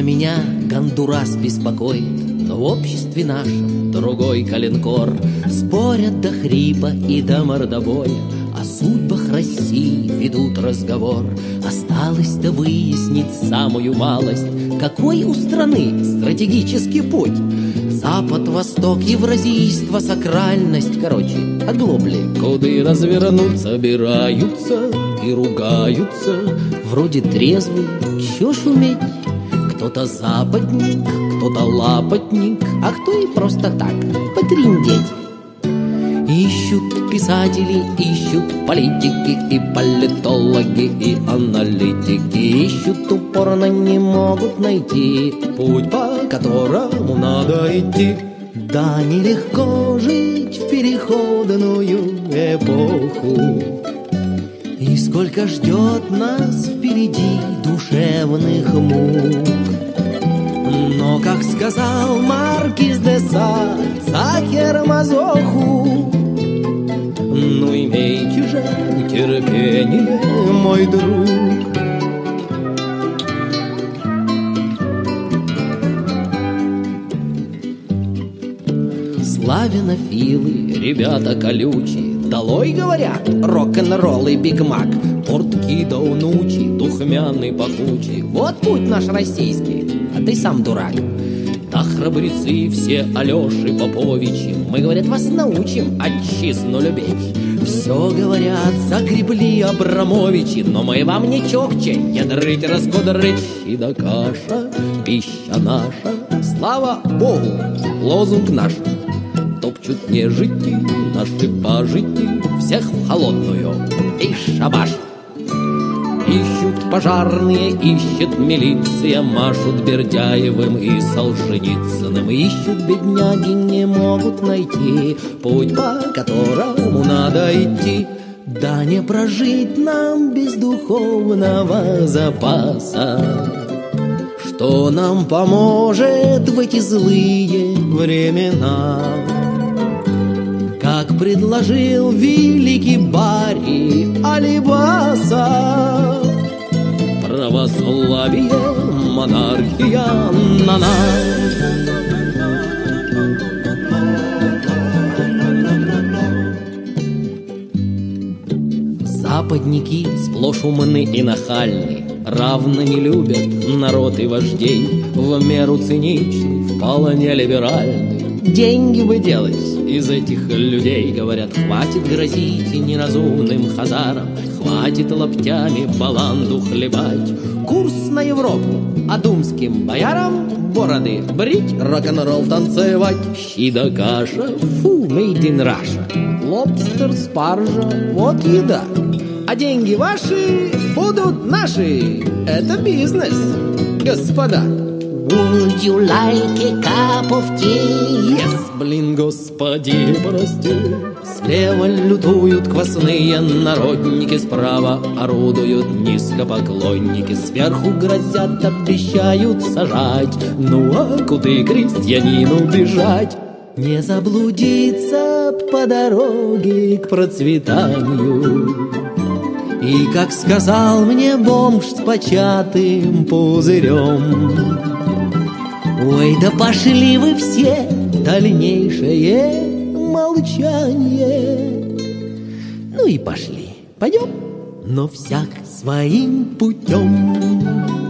меня Гондурас беспокоит, но в обществе нашем другой калинкор. Спорят до хрипа и до мордобоя, о судьбах России ведут разговор. Осталось-то выяснить самую малость, какой у страны стратегический путь. Запад, восток, евразийство, сакральность. Короче, оглобли, куды развернуть собираются и ругаются. Вроде трезвый, чё шуметь? Кто-то западник, кто-то лапотник, а кто и просто так потриндеть. Ищут писатели, ищут политики и политологи, и аналитики. Ищут упорно, не могут найти путь, по которому надо идти. Да, нелегко жить в переходную эпоху, и сколько ждет нас впереди душевных мук. Но, как сказал Маркиз де Сад Захер Мазоху, ну имейте же терпение, мой друг. Славянофилы, ребята колючие, долой, говорят, рок-н-ролл и бигмак. Портки даунучи, духмяный пахучий, вот путь наш российский, а ты сам дурак. Да храбрецы все Алёши Поповичи, мы, говорят, вас научим отчизну любить. Все, говорят, загребли Абрамовичи, но мы вам не чокче ядрыть, раскудрыть. И да каша, пища наша, слава Богу, лозунг наш. Топчут нежити, наши пажити, всех в холодную и шабаш. Ищут пожарные, ищет милиция, машут Бердяевым и Солженицыным. Ищут бедняги, не могут найти путь, по которому надо идти. Да не прожить нам без духовного запаса, что нам поможет в эти злые времена. Как предложил великий Барри Алибаса, православие, монархия на нас. Западники сплошь умны и нахальны, равно не любят народ и вождей, в меру циничны, вполне либеральны. Деньги бы делать из этих людей, говорят, хватит грозить неразумным хазарам, хватит локтями баланду хлебать. Курс на Европу, а думским боярам бороды брить, рок-н-ролл танцевать. Щи да каша, фу, made in Russia. Лобстер, спаржа, вот еда. А деньги ваши будут наши. Это бизнес, господа. Would you like a cup of tea? Yes, блин, господи, прости. Слева лютуют квасные народники, справа орудуют низкопоклонники, сверху грозят, обещают сажать. Ну а куды крестьянину бежать? Не заблудиться по дороге к процветанию. И, как сказал мне бомж с початым пузырем: ой, да пошли вы все, дальнейшее молчание. Ну и пошли, пойдем, но всяк своим путем.